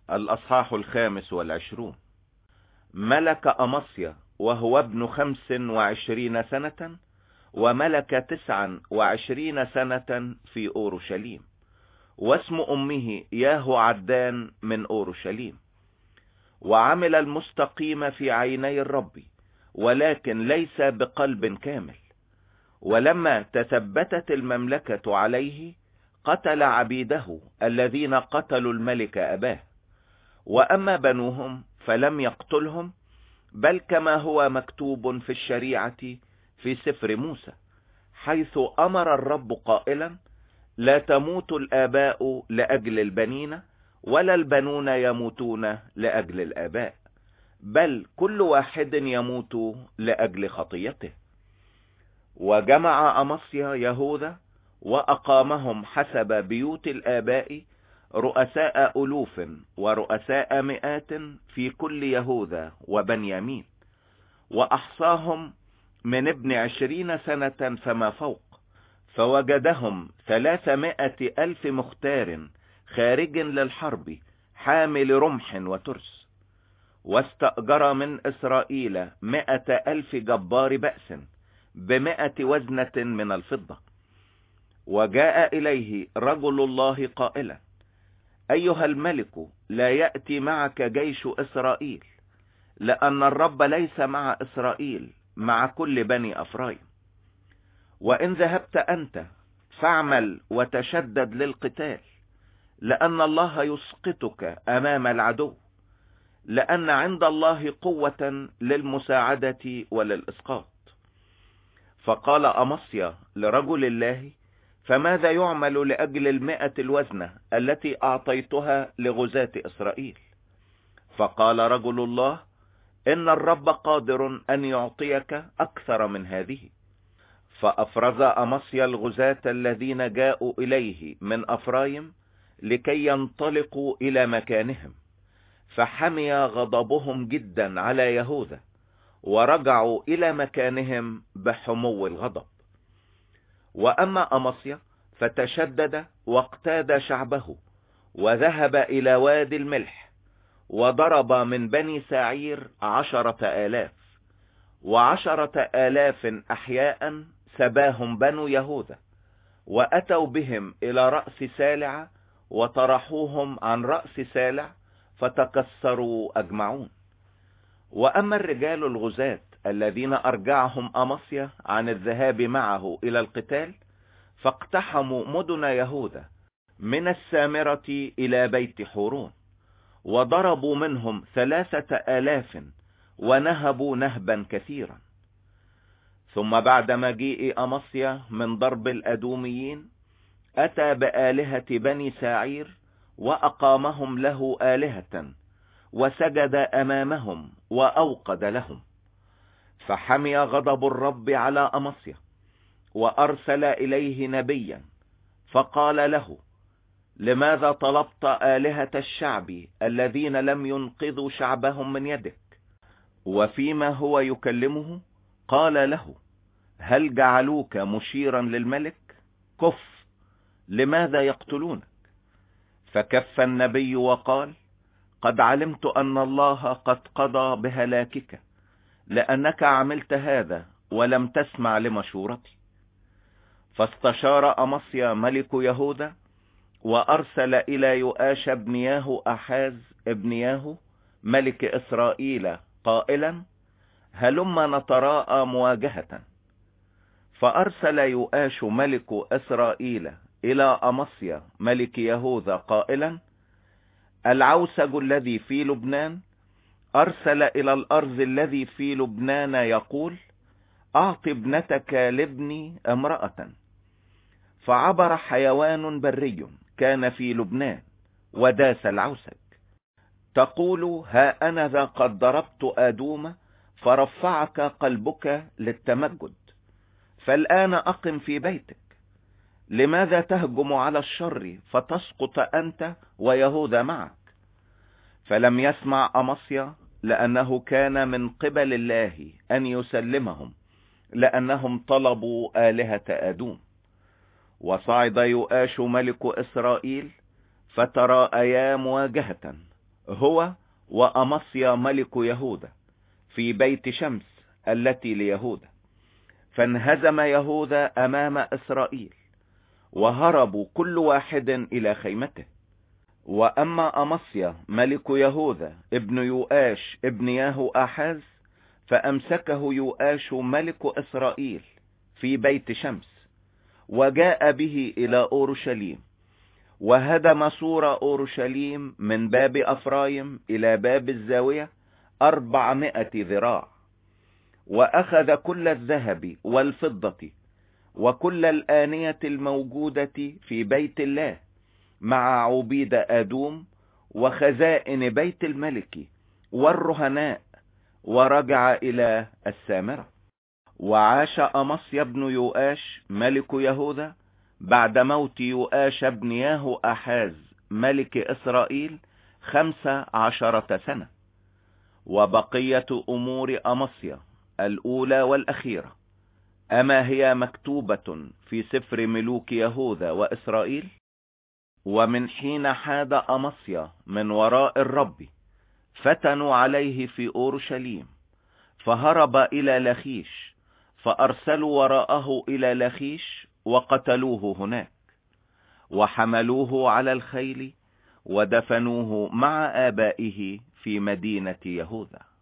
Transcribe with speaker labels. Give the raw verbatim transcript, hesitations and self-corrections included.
Speaker 1: الأصحاح الخامس والعشرون. ملك أمصيا وهو ابن خمس وعشرين سنة، وملك تسعا وعشرين سنة في أورشليم، واسم أمه ياهو عدان من أورشليم. وعمل المستقيم في عيني الرب، ولكن ليس بقلب كامل. ولما تثبتت المملكة عليه قتل عبيده الذين قتلوا الملك أباه. وأما بنوهم فلم يقتلهم، بل كما هو مكتوب في الشريعة في سفر موسى، حيث أمر الرب قائلا: لا تموت الآباء لأجل البنين، ولا البنون يموتون لأجل الآباء، بل كل واحد يموت لأجل خطيته. وجمع أمصيا يهوذا وأقامهم حسب بيوت الآباء رؤساء ألوف ورؤساء مئات في كل يهوذا وبنيامين، وأحصاهم من ابن عشرين سنة فما فوق، فوجدهم ثلاثمائة ألف مختار خارج للحرب حامل رمح وترس. واستأجر من إسرائيل مائة ألف جبار بأس بمائة وزنة من الفضة. وجاء إليه رجل الله قائلا: أيها الملك، لا يأتي معك جيش إسرائيل، لأن الرب ليس مع إسرائيل مع كل بني أفرايم. وإن ذهبت أنت فاعمل وتشدد للقتال، لأن الله يسقطك أمام العدو، لأن عند الله قوة للمساعدة وللإسقاط. فقال أمصيا لرجل الله: فماذا يعمل لأجل المئة الوزنة التي أعطيتها لغزاة إسرائيل؟ فقال رجل الله: إن الرب قادر أن يعطيك أكثر من هذه. فأفرز أمصيا الغزاة الذين جاءوا إليه من أفرايم لكي ينطلقوا إلى مكانهم، فحمي غضبهم جدا على يهوذا، ورجعوا إلى مكانهم بحمو الغضب. وأما أمصيا فتشدد واقتاد شعبه، وذهب إلى وادي الملح، وضرب من بني ساعير عشرة آلاف، وعشرة آلاف أحياء سباهم بنو يهوذا، وأتوا بهم إلى رأس سالع، وطرحوهم عن رأس سالع فتكسروا أجمعون. وأما الرجال الغزاة الذين أرجعهم أمصيا عن الذهاب معه إلى القتال، فاقتحموا مدن يهوذا من السامرة إلى بيت حورون، وضربوا منهم ثلاثة آلاف، ونهبوا نهبا كثيرا. ثم بعد مجيء أمصيا من ضرب الأدوميين أتى بآلهة بني ساعير، وأقامهم له آلهة، وسجد أمامهم وأوقد لهم. فحمي غضب الرب على أمصيا، وأرسل إليه نبيا فقال له: لماذا طلبت آلهة الشعب الذين لم ينقذوا شعبهم من يدك؟ وفيما هو يكلمه قال له: هل جعلوك مشيرا للملك؟ كف، لماذا يقتلونك؟ فكف النبي وقال: قد علمت أن الله قد قضى بهلاكك، لأنك عملت هذا ولم تسمع لمشورتي. فاستشار أمصيا ملك يهوذا، وأرسل إلى يؤاش ابن ياهو أحاز ابن ياهو ملك إسرائيل قائلا: هلما نتراءى مواجهة. فأرسل يؤاش ملك إسرائيل إلى أمصيا ملك يهوذا قائلا: العوسج الذي في لبنان أرسل إلى الأرض الذي في لبنان يقول: أعط ابنتك لابني امرأة. فعبر حيوان بري كان في لبنان وداس العوسج، تقول: ها أنا ذا قد ضربت آدوم فرفعك قلبك للتمجد، فالآن أقم في بيتك. لماذا تهجم على الشر فتسقط أنت ويهوذا معك؟ فلم يسمع أمصيا، لأنه كان من قبل الله أن يسلمهم، لأنهم طلبوا آلهة آدوم. وصعد يؤاش ملك إسرائيل فتراءيا مواجهة، هو وأمصيا ملك يهوذا في بيت شمس التي ليهوذا، فانهزم يهوذا أمام إسرائيل، وهربوا كل واحد إلى خيمته. وأما أمصيا ملك يهوذا ابن يؤاش ابن ياهو آحاز، فأمسكه يؤاش ملك إسرائيل في بيت شمس، وجاء به إلى أورشليم، وهدم سور أورشليم من باب أفرايم إلى باب الزاوية أربعمائة ذراع، وأخذ كل الذهب والفضة وكل الآنية الموجودة في بيت الله مع عبيد آدوم وخزائن بيت الملك والرهناء، ورجع إلى السامرة. وعاش أمصيا بن يؤاش ملك يهوذا بعد موت يؤاش بن ياهو آحاز ملك إسرائيل خمس عشرة سنة. وبقية أمور أمصيا الأولى والأخيرة، أما هي مكتوبة في سفر ملوك يهوذا وإسرائيل؟ ومن حين حاد أمصيا من وراء الرب فتنوا عليه في أورشليم، فهرب إلى لخيش، فأرسلوا وراءه إلى لخيش وقتلوه هناك، وحملوه على الخيل ودفنوه مع آبائه في مدينة يهوذا.